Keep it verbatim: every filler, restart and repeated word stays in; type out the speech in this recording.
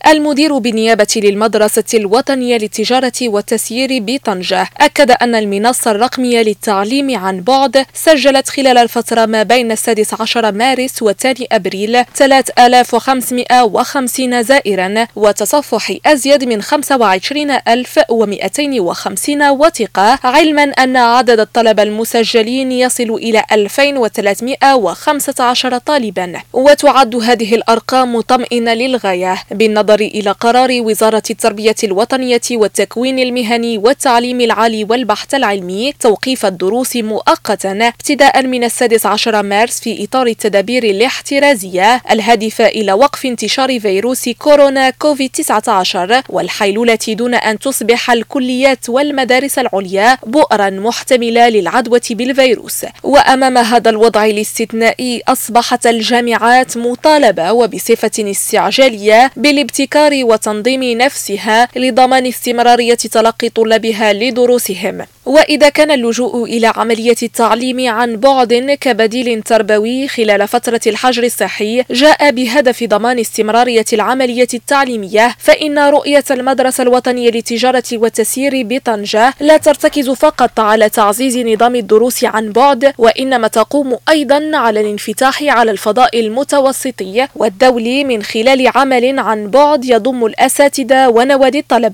المدير بالنيابة للمدرسة الوطنية للتجارة والتسيير بطنجة أكد أن المنصة الرقمية للتعليم عن بعد سجلت خلال الفترة ما بين السادس عشر مارس والثاني أبريل ثلاثة آلاف وخمسمائة وخمسين زائرا وتصفح أزيد من خمسة وعشرين ألف ومئتين وخمسين وثيقة، علما أن عدد الطلبة المسجلين يصل إلى ألفين وثلاثمائة وخمسة عشر طالبا. وتعد هذه الأرقام مطمئنة للغاية بالنظر إلى قرار وزارة التربية الوطنية والتكوين المهني والتعليم العالي والبحث العلمي توقيف الدروس مؤقتا ابتداء من السادس عشر مارس في إطار التدابير الاحترازية الهادفة إلى وقف انتشار فيروس كورونا كوفيد تسعة عشر والحيلولة دون أن تصبح الكليات والمدارس العليا بؤرا محتملة للعدوى بالفيروس. وأمام هذا الوضع الاستثنائي أصبحت الجامعات مطالبة وبصفة استعجالية بالابتكار وتنظيم نفسها لضمان استمرارية تلقي طلابها لدروسهم. وإذا كان اللجوء إلى عملية التعليم عن بعد كبديل تربوي خلال فترة الحجر الصحي جاء بهدف ضمان استمرارية العملية التعليمية، فإن رؤية المدرسة الوطنية للتجارة والتسيير بطنجة لا ترتكز فقط على تعزيز نظام الدروس عن بعد، وإنما تقوم أيضا على الانفتاح على الفضاء المتوسطي والدولي من خلال عمل عن بعد يضم الأساتذة ونوادي الطلبة